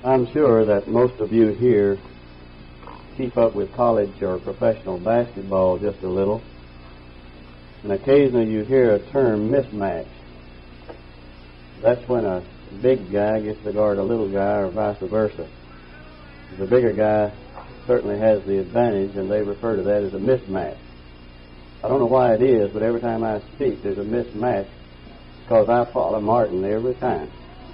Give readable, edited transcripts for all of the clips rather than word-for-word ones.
I'm sure that most of you here keep up with college or professional basketball just a little, and occasionally you hear a term mismatch. That's when a big guy gets to guard a little guy or vice versa. The bigger guy certainly has the advantage, and they refer to that as a mismatch. I don't know why it is, but every time I speak there's a mismatch because I follow Martin every time.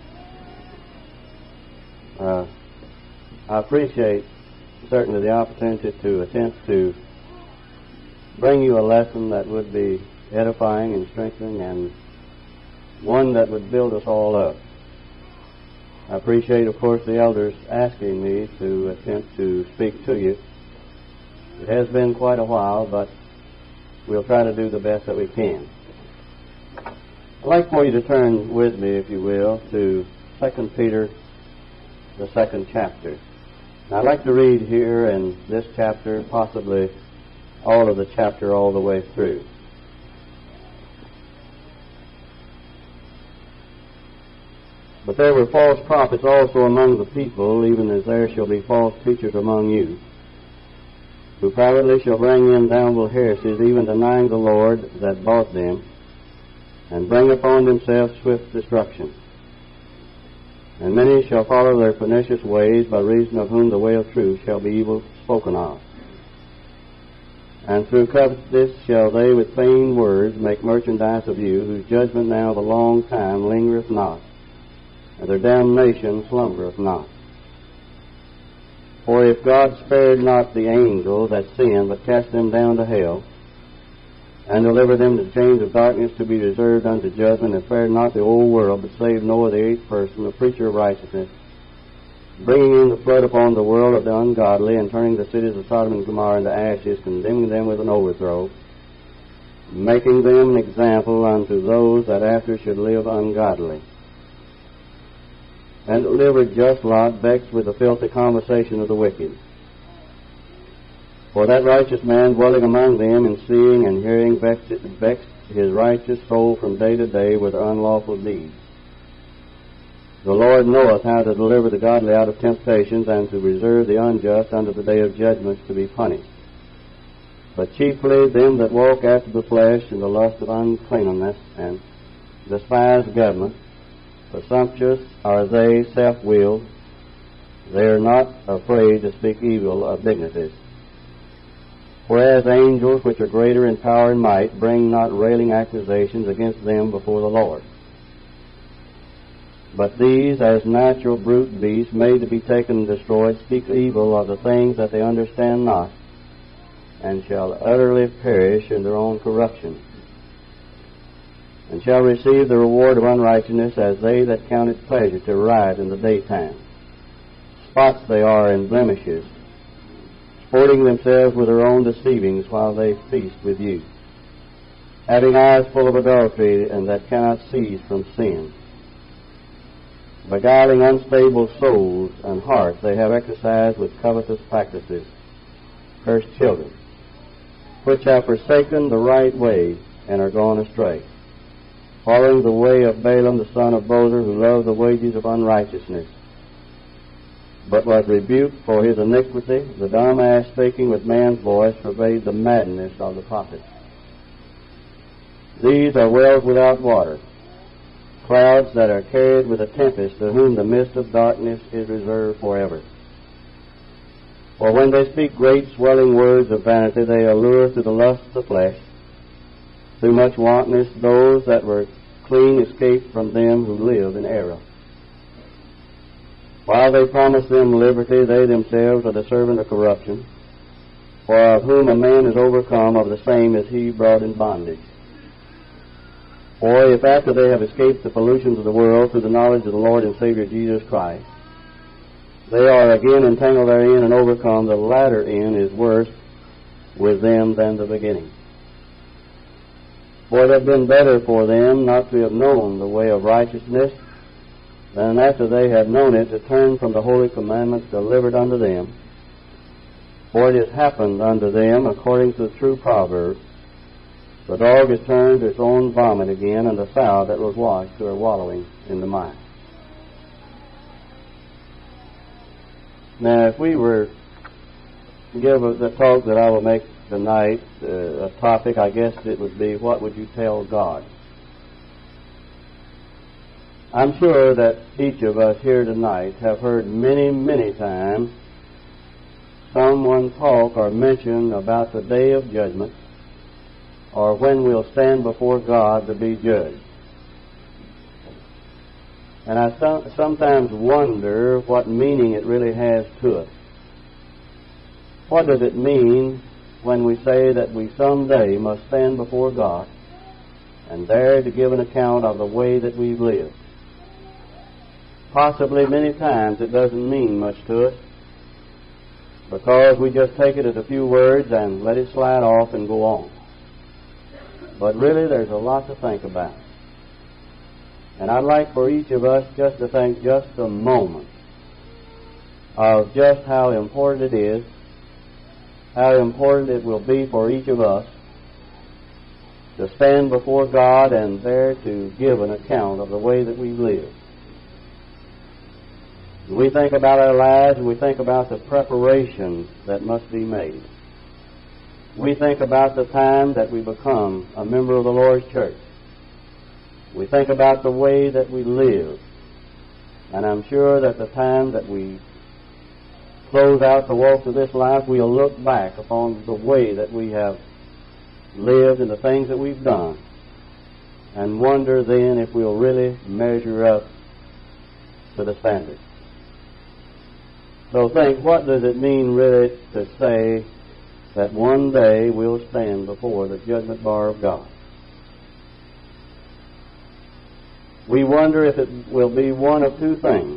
I appreciate certainly the opportunity to attempt to bring you a lesson that would be edifying and strengthening and one that would build us all up. I appreciate, of course, the elders asking me to attempt to speak to you. It has been quite a while, but we'll try to do the best that we can. I'd like for you to turn with me, if you will, to 2 Peter, the 2nd chapter. Now, I'd like to read here in this chapter, possibly all of the chapter all the way through. But there were false prophets also among the people, even as there shall be false teachers among you, who privately shall bring in damnable heresies, even denying the Lord that bought them, and bring upon themselves swift destruction. And many shall follow their pernicious ways, by reason of whom the way of truth shall be evil spoken of. And through covetousness shall they with vain words make merchandise of you, whose judgment now of a long time lingereth not, and their damnation slumbereth not. For if God spared not the angels that sinned, but cast them down to hell, and delivered them to the chains of darkness to be reserved unto judgment, and spared not the whole world, but saved Noah the eighth person, the preacher of righteousness, bringing in the flood upon the world of the ungodly, and turning the cities of Sodom and Gomorrah into ashes, condemning them with an overthrow, making them an example unto those that after should live ungodly. And delivered just Lot, vexed with the filthy conversation of the wicked. For that righteous man dwelling among them, and seeing and hearing, vexed his righteous soul from day to day with unlawful deeds. The Lord knoweth how to deliver the godly out of temptations, and to reserve the unjust unto the day of judgment to be punished. But chiefly them that walk after the flesh in the lust of uncleanness, and despise government. Presumptuous are they, self-willed. They are not afraid to speak evil of dignities. Whereas angels, which are greater in power and might, bring not railing accusations against them before the Lord. But these, as natural brute beasts, made to be taken and destroyed, speak evil of the things that they understand not, and shall utterly perish in their own corruption, and shall receive the reward of unrighteousness, as they that count it pleasure to riot in the daytime. Spots they are in blemishes, sporting themselves with their own deceivings while they feast with you, having eyes full of adultery, and that cannot cease from sin, beguiling unstable souls and hearts. They have exercised with covetous practices, cursed children, which have forsaken the right way and are gone astray, following the way of Balaam the son of Bosor, who loved the wages of unrighteousness, but was rebuked for his iniquity. The dumb ass speaking with man's voice forbade the madness of the prophets. These are wells without water, clouds that are carried with a tempest, to whom the mist of darkness is reserved forever. For when they speak great swelling words of vanity, they allure through the lust of the flesh. Through much wantonness, those that were clean escaped from them who live in error. While they promise them liberty, they themselves are the servant of corruption. For of whom a man is overcome, of the same is he brought in bondage. For if after they have escaped the pollutions of the world through the knowledge of the Lord and Savior Jesus Christ, they are again entangled therein and overcome, the latter end is worse with them than the beginning. For it had been better for them not to have known the way of righteousness, than after they had known it to turn from the holy commandments delivered unto them. For it has happened unto them according to the true proverb, the dog is turned to its own vomit again, and the sow that was washed to her wallowing in the mire. Now, if we were to give the talk that I will make tonight, a topic, I guess it would be, what would you tell God? I'm sure that each of us here tonight have heard many, many times someone talk or mention about the day of judgment, or when we'll stand before God to be judged. And I sometimes wonder what meaning it really has to us. What does it mean when we say that we someday must stand before God and there to give an account of the way that we've lived? Possibly many times it doesn't mean much to us because we just take it as a few words and let it slide off and go on. But really there's a lot to think about. And I'd like for each of us just to think just a moment of just how important it is, how important it will be for each of us to stand before God and there to give an account of the way that we live. We think about our lives and we think about the preparation that must be made. We think about the time that we become a member of the Lord's church. We think about the way that we live. And I'm sure that the time that we close out the walk of this life, we'll look back upon the way that we have lived and the things that we've done and wonder then if we'll really measure up to the standard. So think, what does it mean really to say that one day we'll stand before the judgment bar of God? We wonder if it will be one of two things.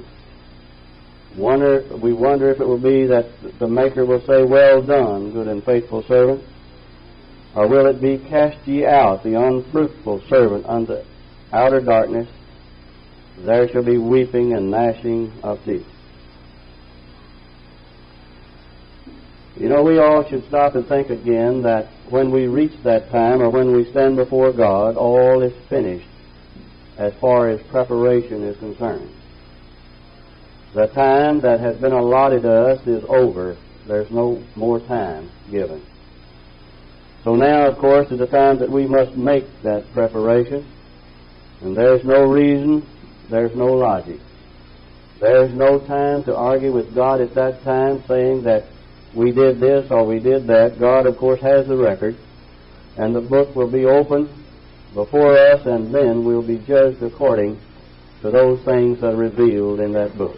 We wonder if it will be that the Maker will say, "Well done, good and faithful servant," or will it be, "Cast ye out, the unfruitful servant, unto outer darkness, there shall be weeping and gnashing of teeth." You know, we all should stop and think again that when we reach that time, or when we stand before God, all is finished as far as preparation is concerned. The time that has been allotted to us is over. There's no more time given. So now, of course, is the time that we must make that preparation. And there's no reason, there's no logic. There's no time to argue with God at that time saying that we did this or we did that. God, of course, has the record, and the book will be opened before us, and then we'll be judged according to those things that are revealed in that book.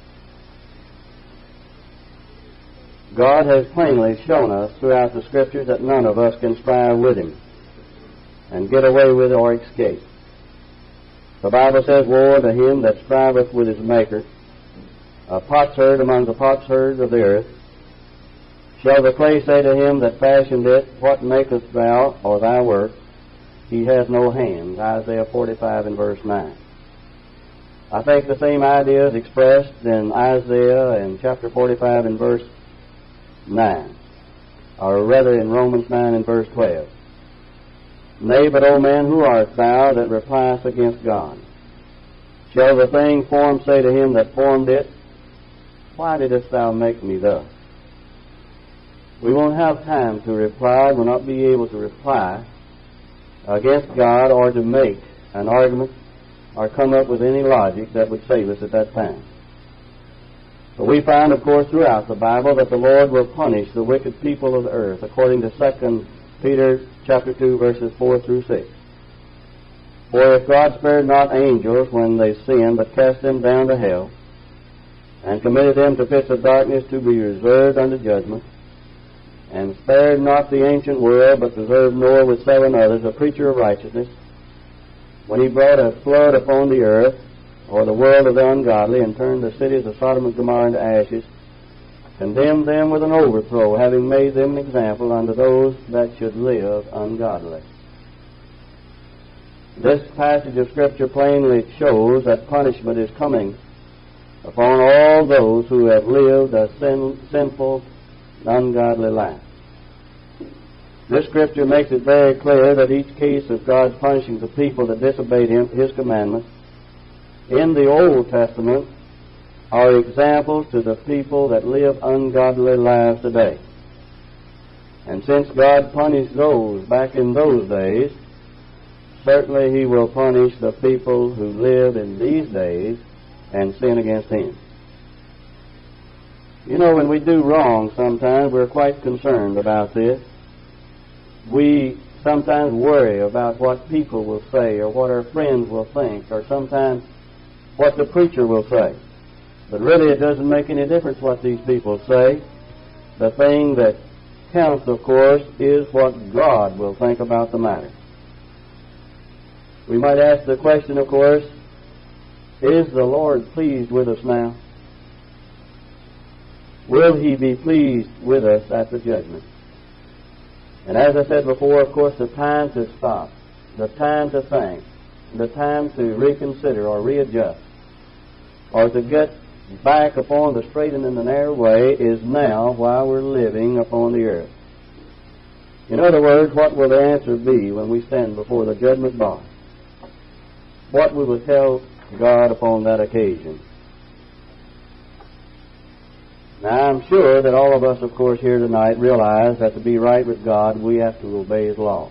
God has plainly shown us throughout the Scriptures that none of us can strive with Him and get away with it or escape. The Bible says, "Woe to him that striveth with his Maker, a potsherd among the potsherds of the earth. Shall the clay say to him that fashioned it, What makest thou, or thy work? He has no hands." Isaiah 45 and verse 9. I think the same idea is expressed in Isaiah in chapter 45 and verse 9, or rather in Romans 9 and verse 12. "Nay, but, O man, who art thou that repliest against God? Shall the thing formed say to him that formed it, Why didst thou make me thus?" We won't have time to reply, we'll not be able to reply against God or to make an argument or come up with any logic that would save us at that time. But we find, of course, throughout the Bible that the Lord will punish the wicked people of the earth, according to 2 Peter chapter 2, verses 4 through 6. "For if God spared not angels when they sinned, but cast them down to hell, and committed them to pits of darkness to be reserved unto judgment, and spared not the ancient world, but preserved Noah with 7 others, a preacher of righteousness, when he brought a flood upon the earth, or the world of the ungodly, and turned the cities of Sodom and Gomorrah into ashes, condemned them with an overthrow, having made them an example unto those that should live ungodly." This passage of Scripture plainly shows that punishment is coming upon all those who have lived a sinful, ungodly life. This Scripture makes it very clear that each case of God's punishing the people that disobeyed His commandments in the Old Testament are examples to the people that live ungodly lives today. And since God punished those back in those days, certainly He will punish the people who live in these days and sin against Him. You know, when we do wrong, sometimes we're quite concerned about this. We sometimes worry about what people will say or what our friends will think or sometimes what the preacher will say. But really it doesn't make any difference what these people say. The thing that counts, of course, is what God will think about the matter. We might ask the question, of course, is the Lord pleased with us now? Will He be pleased with us at the judgment? And as I said before, of course, the time to stop, the time to think, the time to reconsider or readjust, or to get back upon the straight and the narrow way is now while we're living upon the earth. In other words, what will the answer be when we stand before the judgment bar? What we will tell God upon that occasion? Now, I'm sure that all of us, of course, here tonight realize that to be right with God, we have to obey His law.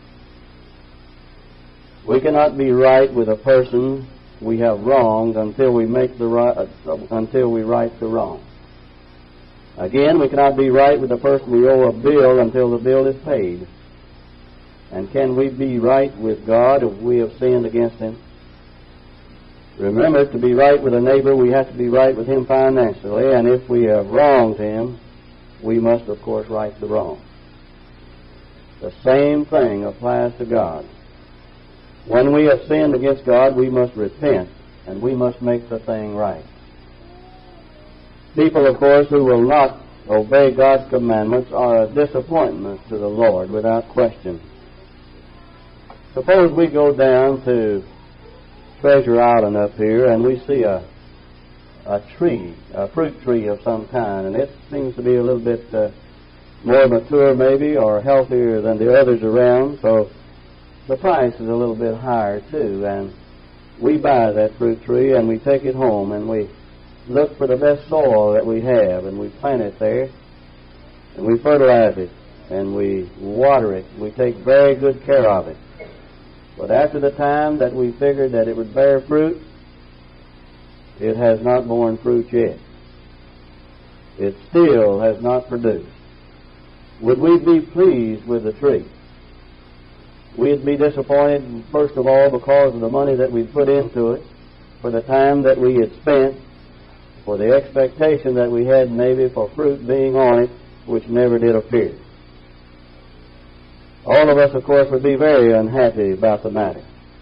We cannot be right with a person we have wronged until we right the wrong. Again, we cannot be right with a person we owe a bill until the bill is paid. And can we be right with God if we have sinned against Him? Remember, to be right with a neighbor, we have to be right with him financially, and if we have wronged him, we must, of course, right the wrong. The same thing applies to God. When we have sinned against God, we must repent, and we must make the thing right. People, of course, who will not obey God's commandments are a disappointment to the Lord, without question. Suppose we go down to Treasure Island up here, and we see a tree, a fruit tree of some kind, and it seems to be a little bit more mature maybe, or healthier than the others around, so the price is a little bit higher too. And we buy that fruit tree and we take it home and we look for the best soil that we have and we plant it there and we fertilize it and we water it. We take very good care of it. But after the time that we figured that it would bear fruit, it has not borne fruit yet. It still has not produced. Would we be pleased with the tree? We'd be disappointed, first of all, because of the money that we put into it, for the time that we had spent, for the expectation that we had maybe for fruit being on it, which never did appear. All of us, of course, would be very unhappy about the matter.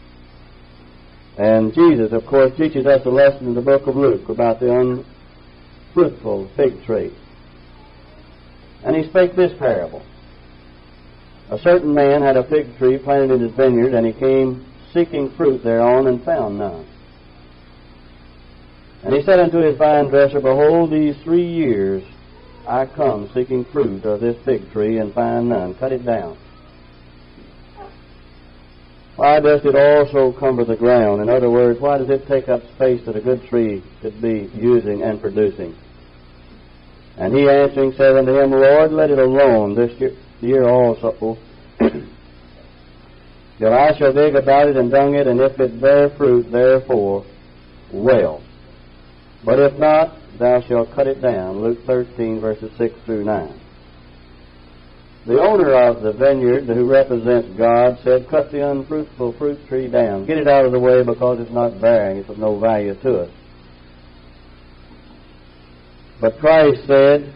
And Jesus, of course, teaches us a lesson in the book of Luke about the unfruitful fig tree. And He spake this parable. A certain man had a fig tree planted in his vineyard, and he came seeking fruit thereon, and found none. And he said unto his vine dresser, Behold, these 3 years I come seeking fruit of this fig tree, and find none. Cut it down. Why does it also cumber the ground? In other words, why does it take up space that a good tree could be using and producing? And he answering said unto him, Lord, let it alone this year also, till I shall dig about it and dung it, and if it bear fruit, therefore, well. But if not, thou shalt cut it down. Luke 13, verses 6 through 9. The owner of the vineyard, who represents God, said, Cut the unfruitful fruit tree down. Get it out of the way because it's not bearing. It's of no value to us. But Christ said,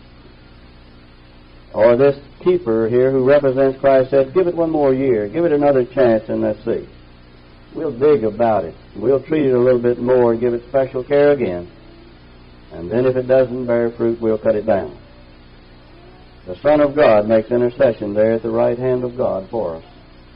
or this keeper here who represents Christ said, Give it one more year. Give it another chance and let's see. We'll dig about it. We'll treat it a little bit more and give it special care again. And then if it doesn't bear fruit, we'll cut it down. The Son of God makes intercession there at the right hand of God for us.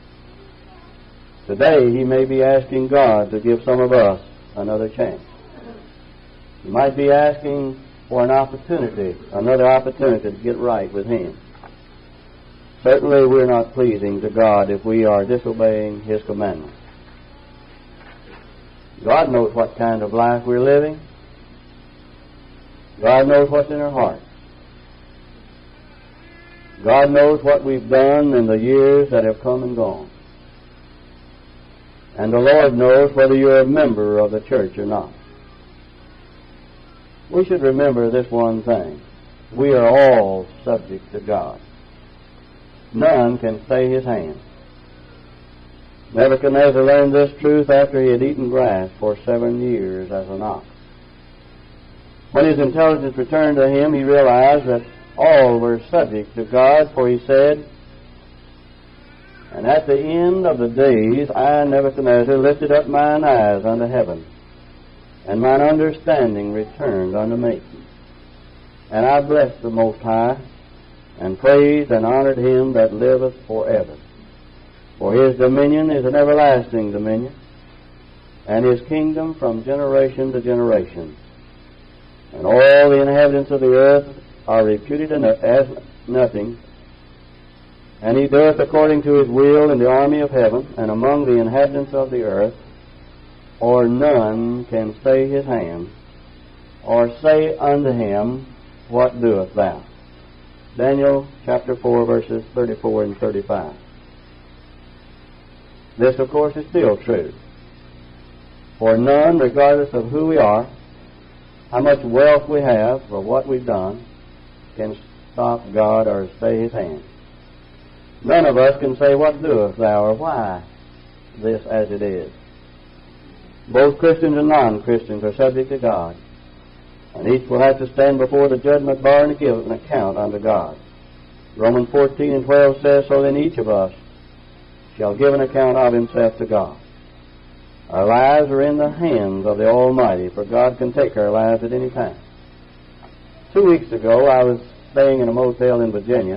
Today, He may be asking God to give some of us another chance. He might be asking for an opportunity, another opportunity to get right with Him. Certainly, we're not pleasing to God if we are disobeying His commandments. God knows what kind of life we're living. God knows what's in our heart. God knows what we've done in the years that have come and gone. And the Lord knows whether you're a member of the church or not. We should remember this one thing. We are all subject to God. None can stay his hand. Nebuchadnezzar learned this truth after he had eaten grass for 7 years as an ox. When his intelligence returned to him, he realized that all were subject to God, for he said, "And at the end of the days I, Nebuchadnezzar, lifted up mine eyes unto heaven, and mine understanding returned unto me. And I blessed the Most High, and praised and honored him that liveth forever. For his dominion is an everlasting dominion, and his kingdom from generation to generation. And all the inhabitants of the earth are reputed as nothing. And he doeth according to his will in the army of heaven, and among the inhabitants of the earth, or none can stay his hand, or say unto him, What doest thou?" Daniel chapter 4, verses 34 and 35. This, of course, is still true. For none, regardless of who we are, how much wealth we have, or what we've done, can stop God or stay his hand. None of us can say, "What doest thou?" or "Why this as it is?" Both Christians and non-Christians are subject to God, and each will have to stand before the judgment bar and give an account unto God. Romans 14 and 12 says, "So then each of us shall give an account of himself to God." Our lives are in the hands of the Almighty, for God can take our lives at any time. 2 weeks ago, I was staying in a motel in Virginia,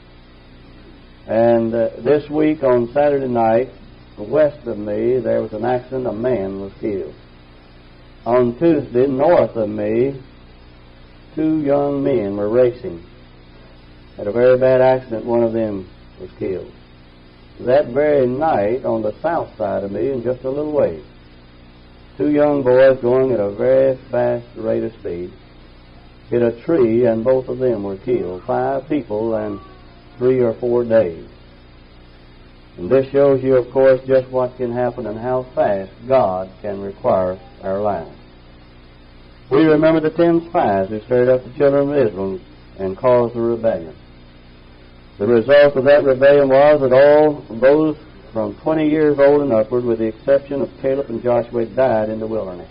and this week on Saturday night, west of me, there was an accident. A man was killed. On Tuesday, north of me, 2 young men were racing. Had a very bad accident. One of them was killed. That very night, on the south side of me, and just a little way, 2 young boys going at a very fast rate of speed hit a tree, and both of them were killed. 5 people in 3 or 4 days. And this shows you, of course, just what can happen and how fast God can require our lives. We remember the 10 spies who stirred up the children of Israel and caused the rebellion. The result of that rebellion was that all those from 20 years old and upward, with the exception of Caleb and Joshua, died in the wilderness.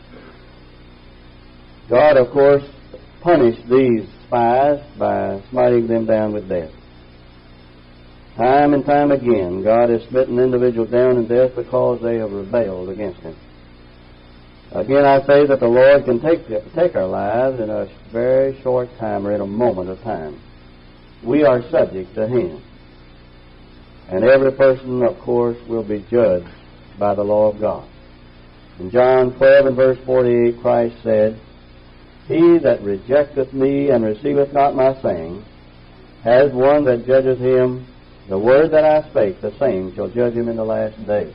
God, of course, punished these spies by smiting them down with death. Time and time again, God has smitten individuals down in death because they have rebelled against him. Again, I say that the Lord can take our lives in a very short time, or in a moment of time. We are subject to him. And every person, of course, will be judged by the law of God. In John 12 and verse 48, Christ said, "He that rejecteth me and receiveth not my saying has one that judgeth him. The word that I spake, the same shall judge him in the last day."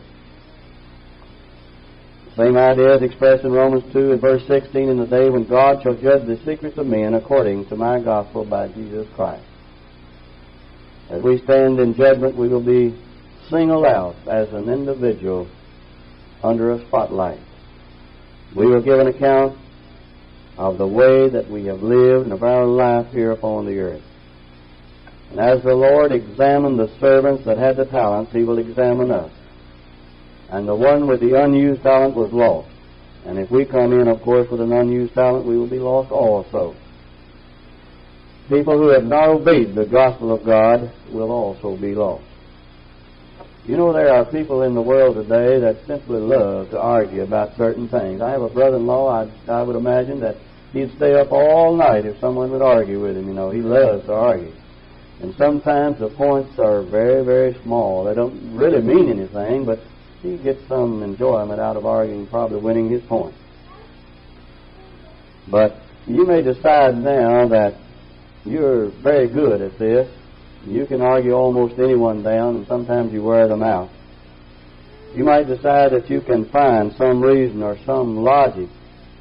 The same idea is expressed in Romans 2 and verse 16, "In the day when God shall judge the secrets of men according to my gospel by Jesus Christ." As we stand in judgment, we will be singled out as an individual under a spotlight. We will give an account of the way that we have lived and of our life here upon the earth. And as the Lord examined the servants that had the talents, he will examine us. And the one with the unused talent was lost. And if we come in, of course, with an unused talent, we will be lost also. People who have not obeyed the gospel of God will also be lost. You know, there are people in the world today that simply love to argue about certain things. I have a brother-in-law, I would imagine that he'd stay up all night if someone would argue with him. You know, he loves to argue. And sometimes the points are very, very small. They don't really mean anything, but he gets some enjoyment out of arguing, probably winning his point. But you may decide now that you're very good at this. You can argue almost anyone down, and sometimes you wear them out. You might decide that you can find some reason or some logic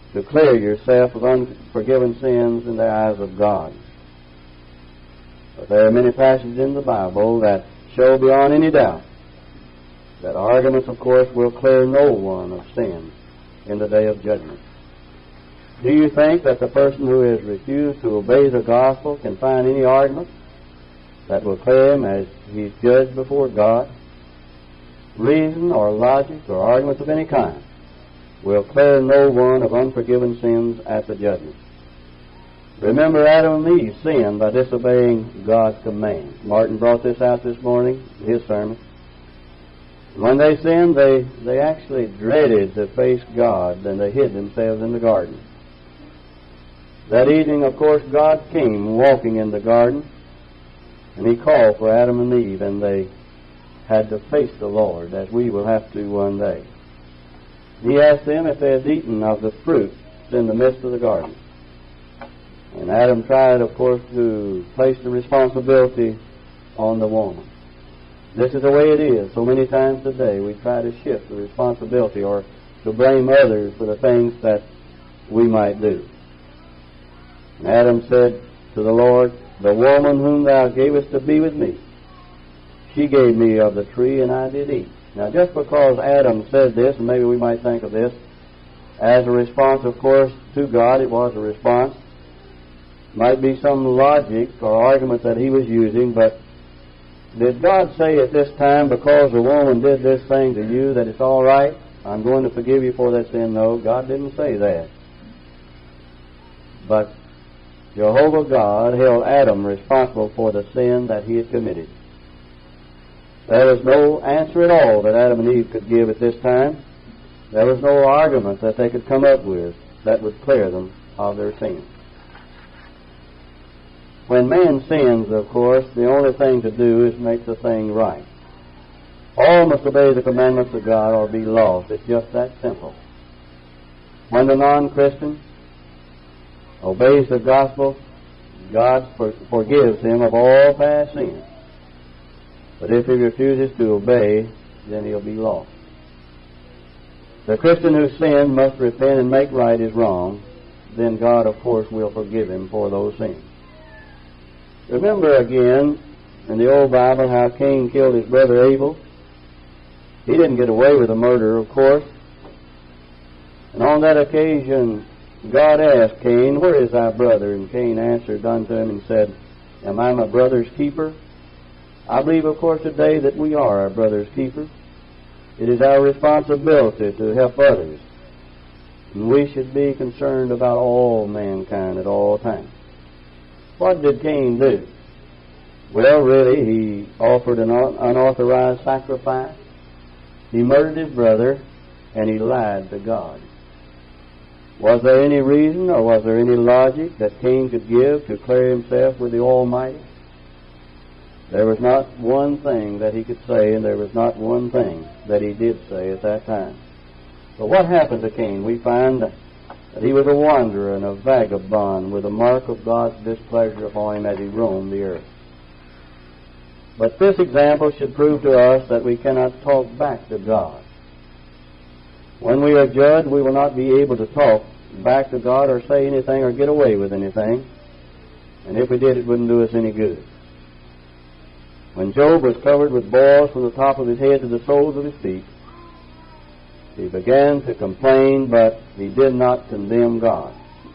to clear yourself of unforgiven sins in the eyes of God. But there are many passages in the Bible that show beyond any doubt that arguments, of course, will clear no one of sin in the day of judgment. Do you think that the person who has refused to obey the gospel can find any argument that will clear him as he's judged before God? Reason or logic or arguments of any kind will clear no one of unforgiven sins at the judgment. Remember, Adam and Eve sinned by disobeying God's command. Martin brought this out this morning in his sermon. When they sinned, they actually dreaded to face God, and they hid themselves in the garden. That evening, of course, God came walking in the garden, and He called for Adam and Eve, and they had to face the Lord, as we will have to one day. He asked them if they had eaten of the fruit in the midst of the garden. And Adam tried, of course, to place the responsibility on the woman. This is the way it is. So many times today we try to shift the responsibility or to blame others for the things that we might do. And Adam said to the Lord, "The woman whom thou gavest to be with me, she gave me of the tree, and I did eat." Now, just because Adam said this, and maybe we might think of this as a response, of course, to God, it was a response. Might be some logic or argument that he was using, but did God say at this time, because the woman did this thing to you, that it's all right, I'm going to forgive you for that sin? No, God didn't say that. But Jehovah God held Adam responsible for the sin that he had committed. There was no answer at all that Adam and Eve could give at this time. There was no argument that they could come up with that would clear them of their sin. When man sins, of course, the only thing to do is make the thing right. All must obey the commandments of God or be lost. It's just that simple. When the non-Christian obeys the gospel, God forgives him of all past sins. But if he refuses to obey, then he'll be lost. The Christian who sinned must repent and make right his wrong. Then God, of course, will forgive him for those sins. Remember again in the old Bible how Cain killed his brother Abel. He didn't get away with the murder, of course. And on that occasion, God asked Cain, "Where is thy brother?" And Cain answered unto him and said, "Am I my brother's keeper?" I believe, of course, today that we are our brother's keeper. It is our responsibility to help others. And we should be concerned about all mankind at all times. What did Cain do? Well, really, he offered an unauthorized sacrifice. He murdered his brother, and he lied to God. Was there any reason or was there any logic that Cain could give to clear himself with the Almighty? There was not one thing that he could say, and there was not one thing that he did say at that time. But what happened to Cain? We find that he was a wanderer and a vagabond with a mark of God's displeasure upon him as he roamed the earth. But this example should prove to us that we cannot talk back to God. When we are judged, we will not be able to talk back to God or say anything or get away with anything. And if we did, it wouldn't do us any good. When Job was covered with boils from the top of his head to the soles of his feet, he began to complain, but he did not condemn God.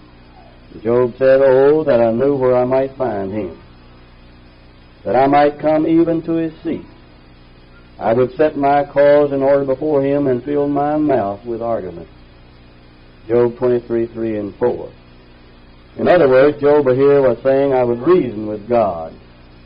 Job said, "Oh, that I knew where I might find him, that I might come even to his seat. I would set my cause in order before him and fill my mouth with argument." Job 23:3 and 4. In other words, Job here was saying, I would reason with God.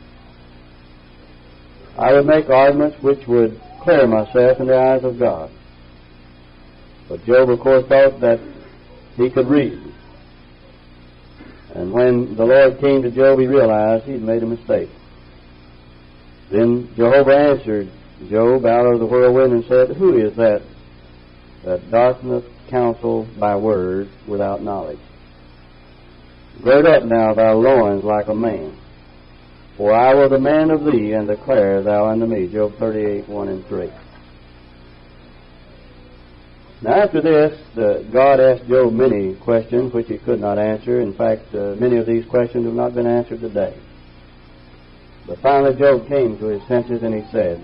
I would make arguments which would clear myself in the eyes of God. But Job, of course, thought that he could reason. And when the Lord came to Job, he realized he'd made a mistake. Then Jehovah answered Job out of the whirlwind and said, "Who is that darkeneth counsel by words without knowledge? Gird up now thy loins like a man, for I will demand of thee, and declare thou unto me." Job 38:1 and 3. Now after this, God asked Job many questions which he could not answer. In fact, many of these questions have not been answered today. But finally Job came to his senses and he said,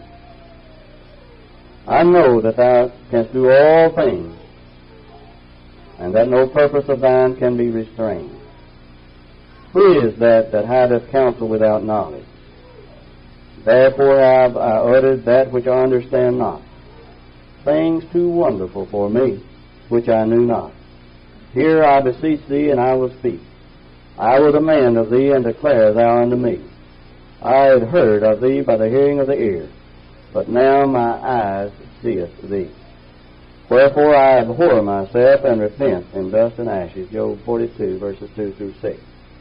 I know that thou canst do all things, and that no purpose of thine can be restrained. Who is that hideth counsel without knowledge? Therefore have I uttered that which I understand not, things too wonderful for me, which I knew not. Hear, I beseech thee, and I will speak. I will demand of thee, and declare thou unto me. I had heard of thee by the hearing of the ear, but now my eyes seeth thee. Wherefore I abhor myself, and repent in dust and ashes. Job 42, verses 2 through 6.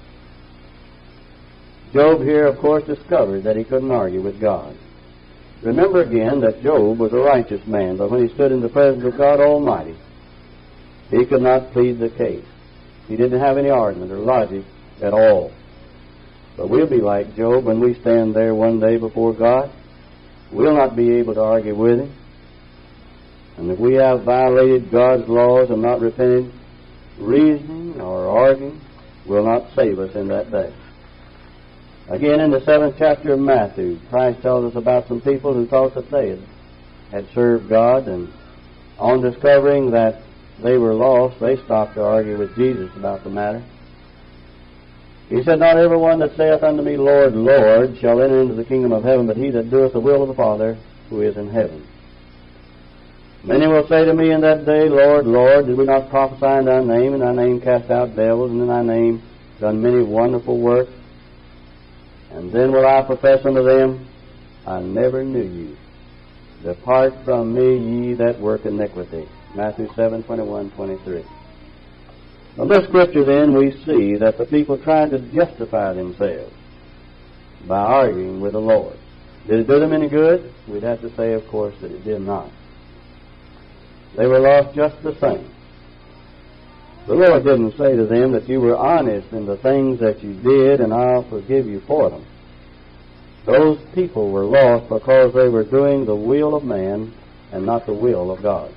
Job here, of course, discovered that he couldn't argue with God. Remember again that Job was a righteous man, but when he stood in the presence of God Almighty, he could not plead the case. He didn't have any argument or logic at all. But we'll be like Job when we stand there one day before God. We'll not be able to argue with him. And if we have violated God's laws and not repented, reasoning or arguing will not save us in that day. Again, in the 7th chapter of Matthew, Christ tells us about some people who thought that they had served God, and on discovering that they were lost, they stopped to argue with Jesus about the matter. He said, Not every one that saith unto me, Lord, Lord, shall enter into the kingdom of heaven, but he that doeth the will of the Father who is in heaven. Many will say to me in that day, Lord, Lord, did we not prophesy in thy name, in thy name cast out devils, and in thy name done many wonderful works? And then will I profess unto them, I never knew you. Depart from me, ye that work iniquity. Matthew 7:21-23. From this scripture, then, we see that the people tried to justify themselves by arguing with the Lord. Did it do them any good? We'd have to say, of course, that it did not. They were lost just the same. The Lord didn't say to them that you were honest in the things that you did and I'll forgive you for them. Those people were lost because they were doing the will of man and not the will of God.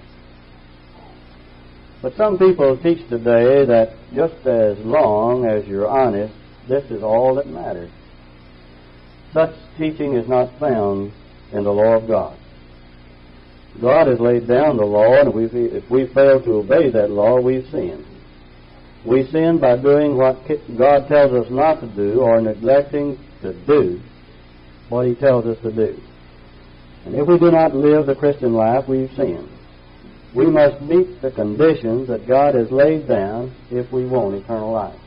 But some people teach today that just as long as you're honest, this is all that matters. Such teaching is not found in the law of God. God has laid down the law, and if we fail to obey that law, we've sinned. We sin by doing what God tells us not to do or neglecting to do what He tells us to do. And if we do not live the Christian life, we've sinned. We must meet the conditions that God has laid down if we want eternal life.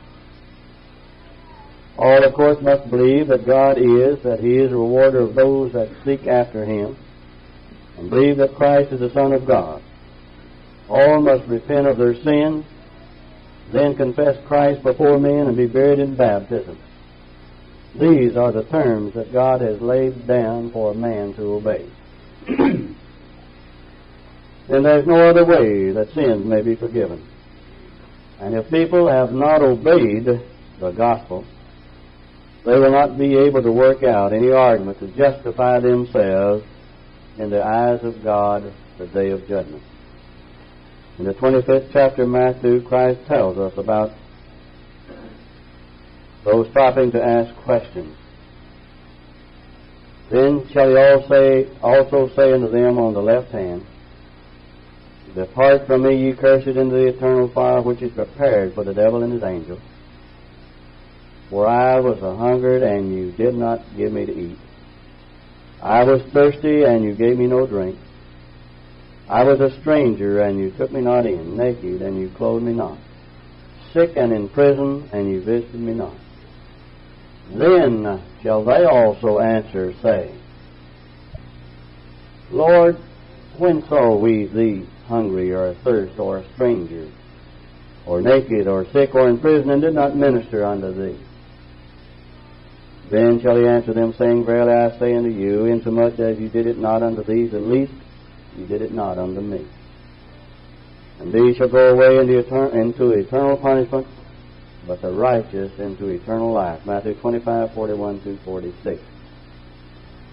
All, of course, must believe that God is, that He is a rewarder of those that seek after Him, and believe that Christ is the Son of God. All must repent of their sins, then confess Christ before men and be buried in baptism. These are the terms that God has laid down for a man to obey. Then there's no other way that sins may be forgiven. And if people have not obeyed the gospel, they will not be able to work out any argument to justify themselves in the eyes of God the day of judgment. In the 25th chapter of Matthew, Christ tells us about those stopping to ask questions. Then shall He also say unto them on the left hand, Depart from me, ye cursed, into the eternal fire which is prepared for the devil and his angels. For I was a-hungered, and you did not give me to eat. I was thirsty, and you gave me no drink. I was a stranger, and you took me not in, naked, and you clothed me not, sick and in prison, and you visited me not. Then shall they also answer, saying, Lord, when saw we thee hungry, or athirst, or a stranger, or naked, or sick, or in prison, and did not minister unto thee? Then shall He answer them, saying, Verily I say unto you, insomuch as you did it not unto these the least, you did it not unto me. And these shall go away into eternal punishment, but the righteous into eternal life. Matthew 25:41-46.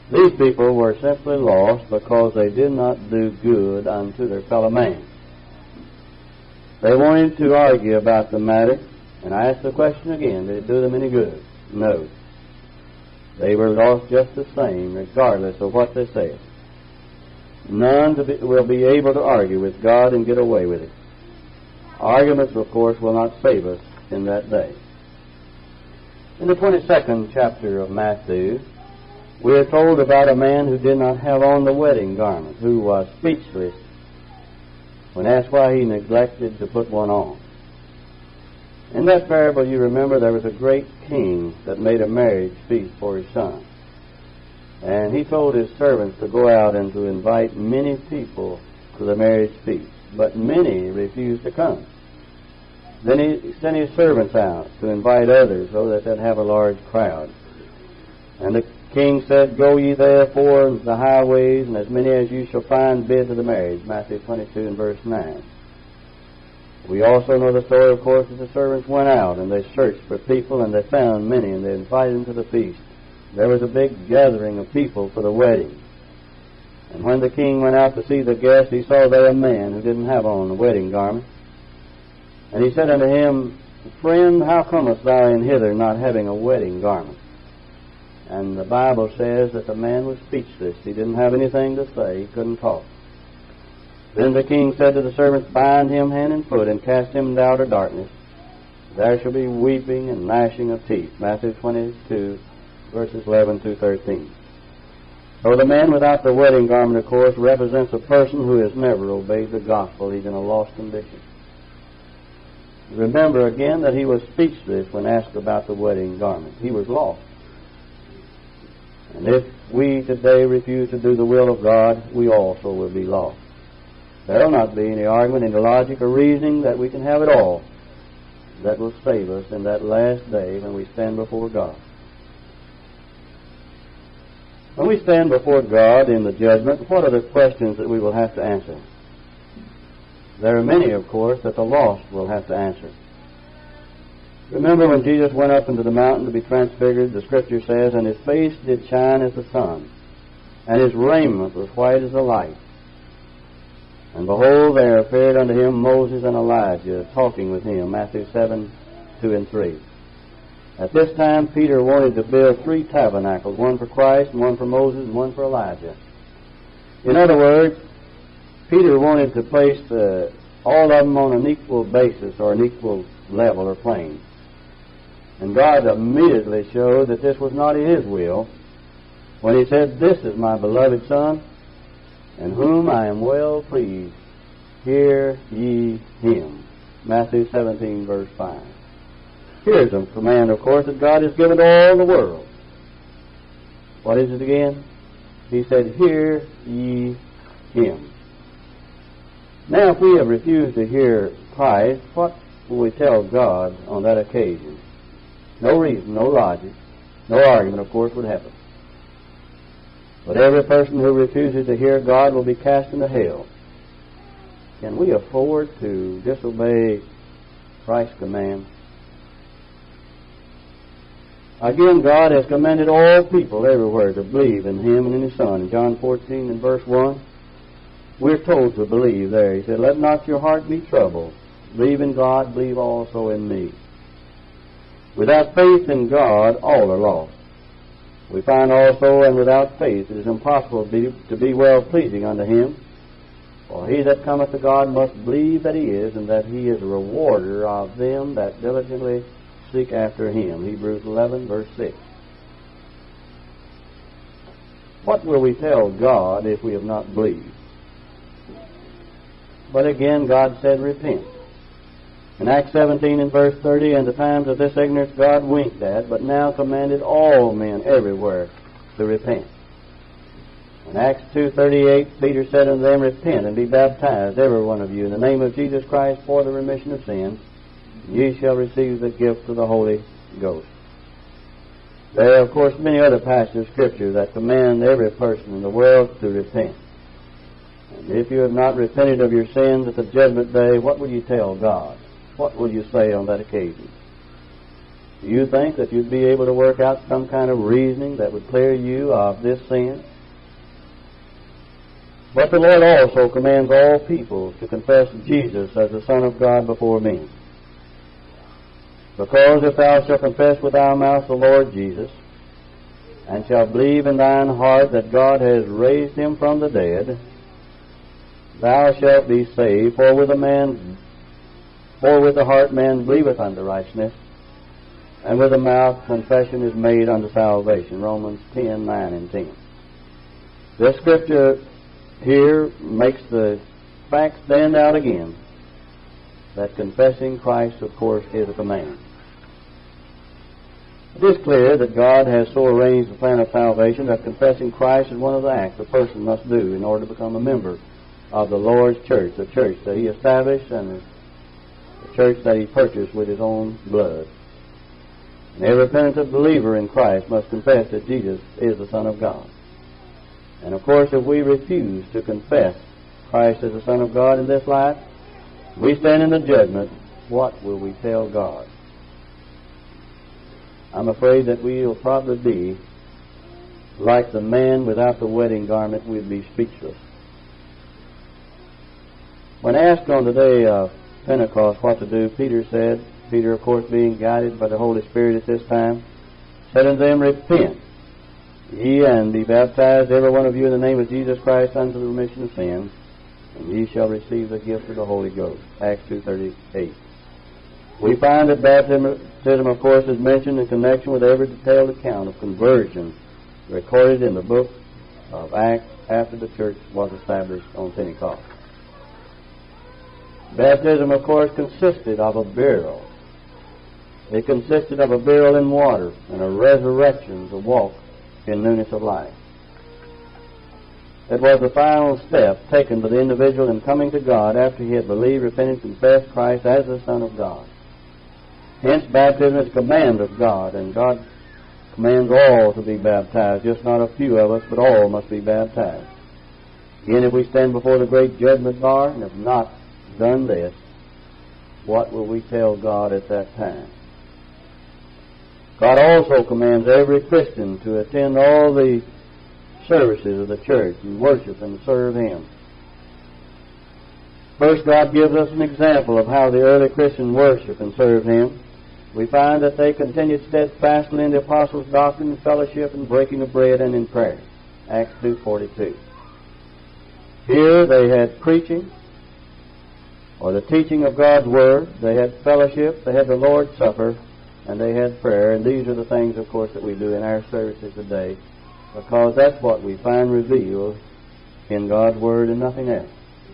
These people were simply lost because they did not do good unto their fellow man. They wanted to argue about the matter, and I ask the question again, did it do them any good? No. They were lost just the same, regardless of what they said. None will be able to argue with God and get away with it. Arguments, of course, will not save us in that day. In the 22nd chapter of Matthew, we are told about a man who did not have on the wedding garment, who was speechless when asked why he neglected to put one on. In that parable, you remember, there was a great king that made a marriage feast for his son. And he told his servants to go out and to invite many people to the marriage feast. But many refused to come. Then he sent his servants out to invite others so that they'd have a large crowd. And the king said, "Go ye therefore into the highways, and as many as you shall find bid to the marriage." Matthew 22 and verse 9. We also know the story, of course, that the servants went out and they searched for people, and they found many, and they invited them to the feast. There was a big gathering of people for the wedding. And when the king went out to see the guests, he saw there a man who didn't have on the wedding garment. And he said unto him, "Friend, how comest thou in hither not having a wedding garment?" And the Bible says that the man was speechless. He didn't have anything to say. He couldn't talk. Then the king said to the servants, "Bind him hand and foot, and cast him into outer darkness. There shall be weeping and gnashing of teeth." Matthew 22, verses 11 through 13. So the man without the wedding garment, of course, represents a person who has never obeyed the gospel. He's in a lost condition. Remember again that he was speechless when asked about the wedding garment. He was lost. And if we today refuse to do the will of God, we also will be lost. There will not be any argument, any logic or reasoning that we can have at all that will save us in that last day when we stand before God. When we stand before God in the judgment, what are the questions that we will have to answer? There are many, of course, that the lost will have to answer. Remember when Jesus went up into the mountain to be transfigured, the Scripture says, "And his face did shine as the sun, and his raiment was white as the light. And behold, there appeared unto him Moses and Elijah, talking with him." Matthew 7, 2 and 3. At this time, Peter wanted to build 3 tabernacles, one for Christ, and one for Moses, and one for Elijah. In other words, Peter wanted to place all of them on an equal basis or an equal level or plane. And God immediately showed that this was not his will when he said, "This is my beloved Son, in whom I am well pleased. Hear ye him." Matthew 17, verse 5. Here's a command, of course, that God has given to all the world. What is it again? He said, "Hear ye him." Now, if we have refused to hear Christ, what will we tell God on that occasion? No reason, no logic, no argument, of course, would happen. But every person who refuses to hear God will be cast into hell. Can we afford to disobey Christ's command? Again, God has commanded all people everywhere to believe in him and in his Son. In John 14 and verse 1, we're told to believe there. He said, "Let not your heart be troubled. Believe in God, believe also in me." Without faith in God, all are lost. We find also, and without faith it is impossible to be well-pleasing unto him. For he that cometh to God must believe that he is, and that he is a rewarder of them that diligently seek after him. Hebrews 11, verse 6. What will we tell God if we have not believed? But again, God said, "Repent." In Acts 17 and verse 30, "And the times of this ignorance God winked at, but now commanded all men everywhere to repent." In Acts 2:38, Peter said unto them, "Repent and be baptized, every one of you, in the name of Jesus Christ for the remission of sins, and ye shall receive the gift of the Holy Ghost." There are, of course, many other passages of Scripture that command every person in the world to repent. And if you have not repented of your sins at the judgment day, what will you tell God? What will you say on that occasion? You think that you'd be able to work out some kind of reasoning that would clear you of this sin? But the Lord also commands all people to confess Jesus as the Son of God before men. Because if thou shalt confess with thy mouth the Lord Jesus, and shalt believe in thine heart that God has raised him from the dead, thou shalt be saved. For with the heart man believeth unto righteousness, and with the mouth confession is made unto salvation. Romans 10:9 and 10. This scripture here makes the fact stand out again that confessing Christ, of course, is a command. It is clear that God has so arranged the plan of salvation that confessing Christ is one of the acts a person must do in order to become a member of the Lord's church, the church that he established and the church that he purchased with his own blood. And every penitent believer in Christ must confess that Jesus is the Son of God. And of course, if we refuse to confess Christ as the Son of God in this life, we stand in the judgment. What will we tell God? I'm afraid that we will probably be like the man without the wedding garment. We'll be speechless. When asked on the day of Pentecost what to do, Peter, of course, being guided by the Holy Spirit at this time, said unto them, Repent, ye, and be baptized, every one of you, in the name of Jesus Christ, unto the remission of sins, and ye shall receive the gift of the Holy Ghost. Acts 2:38. We find that baptism, of course, is mentioned in connection with every detailed account of conversion recorded in the book of Acts after the church was established on Pentecost. Baptism, of course, consisted of a burial. It consisted of a burial in water and a resurrection to walk in newness of life. It was the final step taken by the individual in coming to God after he had believed, repented, and confessed Christ as the Son of God. Hence, baptism is a command of God, and God commands all to be baptized, just not a few of us, but all must be baptized. Again, if we stand before the great judgment bar and have not done this, what will we tell God at that time? God also commands every Christian to attend all the services of the church and worship and serve Him. First, God gives us an example of how the early Christians worship and serve Him. We find that they continued steadfastly in the apostles' doctrine and fellowship and breaking of bread and in prayer. Acts 2:42. Here they had preaching, or the teaching of God's Word. They had fellowship, they had the Lord's Supper, and they had prayer. And these are the things, of course, that we do in our services today, because that's what we find revealed in God's Word and nothing else.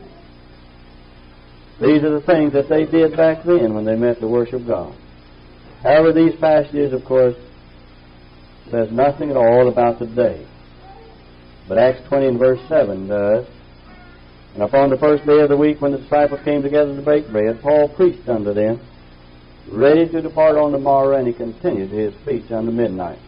These are the things that they did back then when they met to worship God. However, these passages, of course, says nothing at all about today. But Acts 20 and verse 7 does. And upon the first day of the week, when the disciples came together to break bread, Paul preached unto them, ready to depart on the morrow, and he continued his speech unto midnight.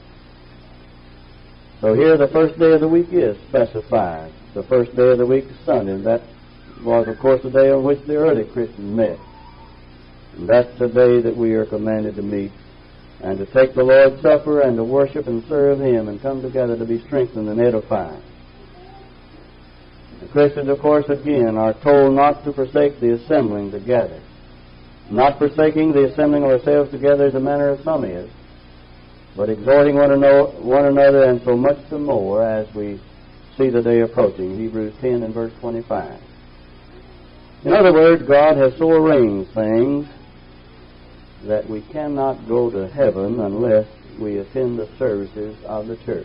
So here the first day of the week is specified. The first day of the week is Sunday, and that was, of course, the day on which the early Christians met. And that's the day that we are commanded to meet and to take the Lord's Supper and to worship and serve Him and come together to be strengthened and edified. The Christians, of course, again, are told not to forsake the assembling together. Not forsaking the assembling of ourselves together as the manner of some is, but exhorting one another, and so much the more as we see the day approaching. Hebrews 10 and verse 25. In other words, God has so arranged things that we cannot go to heaven unless we attend the services of the church.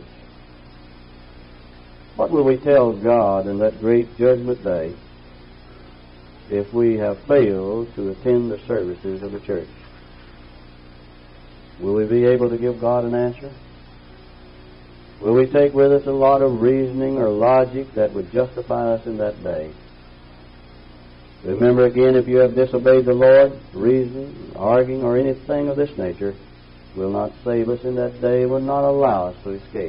What will we tell God in that great judgment day if we have failed to attend the services of the church? Will we be able to give God an answer? Will we take with us a lot of reasoning or logic that would justify us in that day? Remember again, if you have disobeyed the Lord, reasoning, arguing, or anything of this nature will not save us in that day, will not allow us to escape.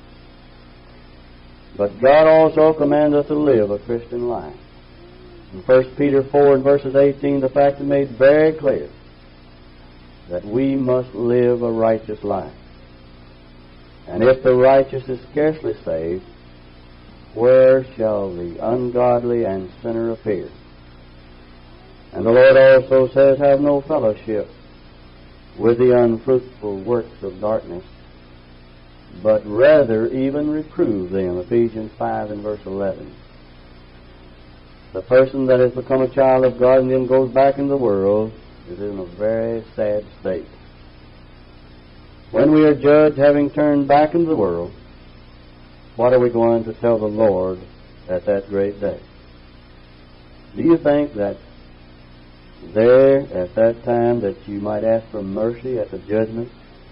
But God also commands us to live a Christian life. In 1 Peter 4 and verses 18, the fact is made very clear that we must live a righteous life. And if the righteous is scarcely saved, where shall the ungodly and sinner appear? And the Lord also says, have no fellowship with the unfruitful works of darkness, but rather even reprove them. Ephesians 5 and verse 11. The person that has become a child of God and then goes back in the world is in a very sad state. When we are judged having turned back into the world, what are we going to tell the Lord at that great day? Do you think that there at that time that you might ask for mercy at the judgment?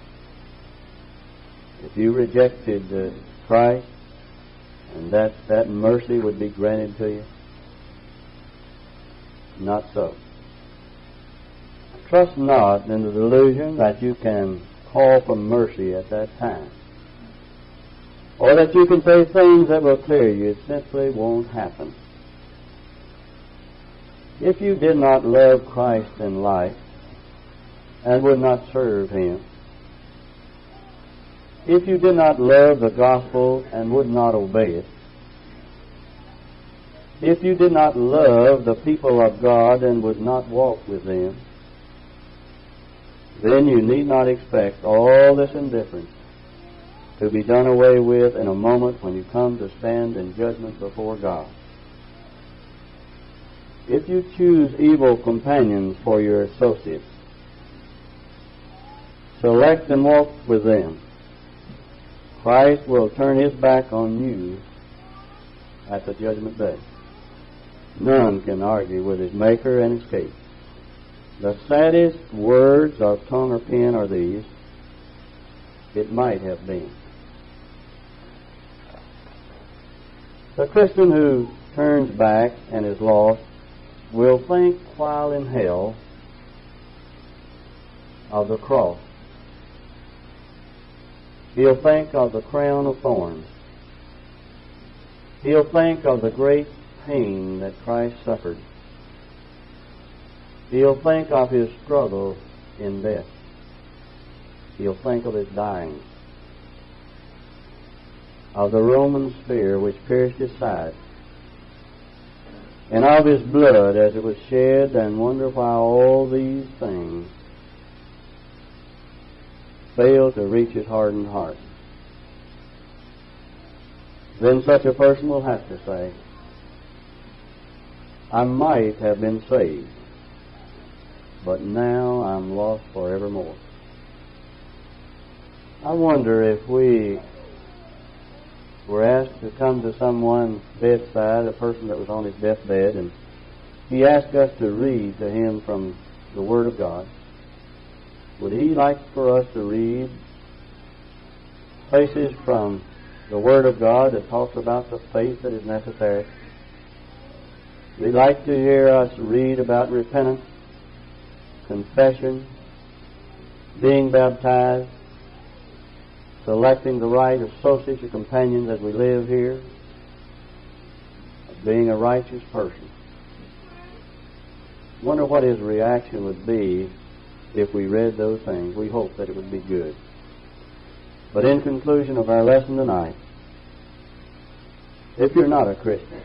If you rejected Christ, and that mercy would be granted to you? Not so. Trust not in the delusion that you can call for mercy at that time, or that you can say things that will clear you. It simply won't happen. If you did not love Christ in life and would not serve Him, if you did not love the gospel and would not obey it, if you did not love the people of God and would not walk with them, then you need not expect all this indifference to be done away with in a moment when you come to stand in judgment before God. If you choose evil companions for your associates, select and walk with them, Christ will turn His back on you at the judgment day. None can argue with his Maker and escape. The saddest words of tongue or pen are these: it might have been. The Christian who turns back and is lost will think while in hell of the cross. He'll think of the crown of thorns. He'll think of the great pain that Christ suffered. He'll think of His struggle in death. He'll think of His dying, of the Roman spear which pierced His side, and of His blood as it was shed, and wonder why all these things fail to reach His hardened heart. Then such a person will have to say, I might have been saved, but now I'm lost forevermore. I wonder if we were asked to come to someone's bedside, a person that was on his deathbed, and he asked us to read to him from the Word of God. Would he like for us to read places from the Word of God that talks about the faith that is necessary? Would he like to hear us read about repentance, confession, being baptized, selecting the right associates or companions as we live here, being a righteous person? I wonder what his reaction would be if we read those things. We hope that it would be good. But in conclusion of our lesson tonight, if you're not a Christian,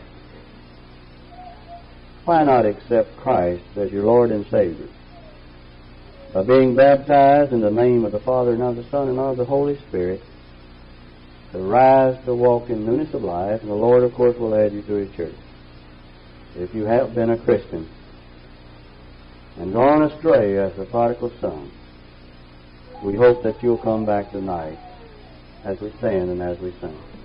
why not accept Christ as your Lord and Savior by being baptized in the name of the Father and of the Son and of the Holy Spirit, to rise to walk in newness of life, and the Lord, of course, will add you to His church. If you have been a Christian and gone astray as the prodigal son, we hope that you'll come back tonight as we stand and as we sing.